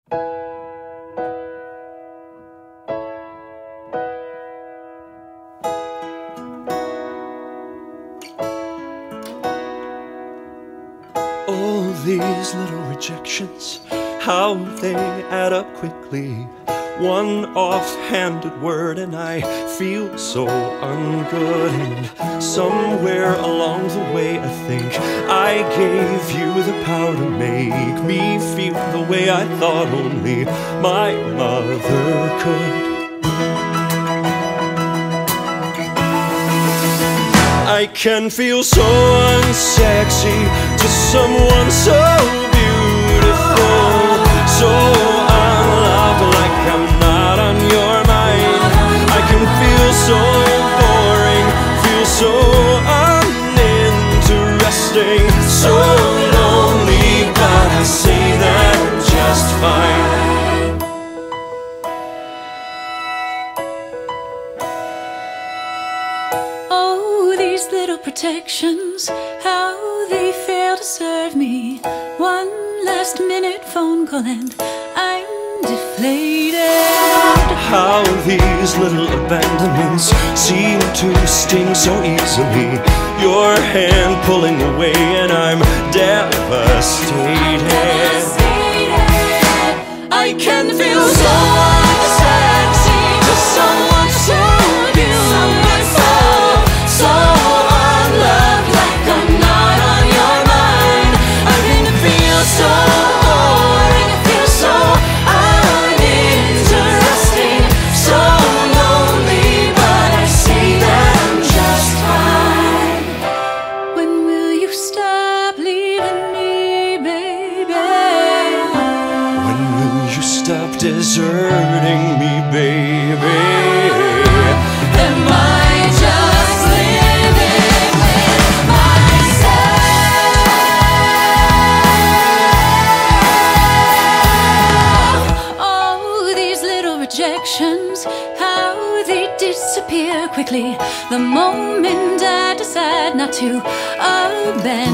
All these little rejections, how they add up quickly. One offhanded word and I feel so ungood. And somewhere along the way I think I gave you the power to make me feel the way I thought only my mother could. I can feel so unsexy to someone so beautiful, so unloved, like I'm not on your mind. I can feel so boring, feel so uninteresting, so lonely, but I say that just fine. Little protections, how they fail to serve me. One last minute phone call and I'm deflated. How these little abandonments seem to sting so easily. Your hand pulling away and I'm devastated. I can feel so unsexy to someone so beautiful, so unloved, like I'm not on your mind. I can feel so boring, feel so uninteresting, so lonely, but I say that I'm just fine. When will you stop leaving me, baby? When will you stop deserting me, baby? Am I just living with myself? Oh, these little rejections, how they disappear quickly the moment I decide not to abandon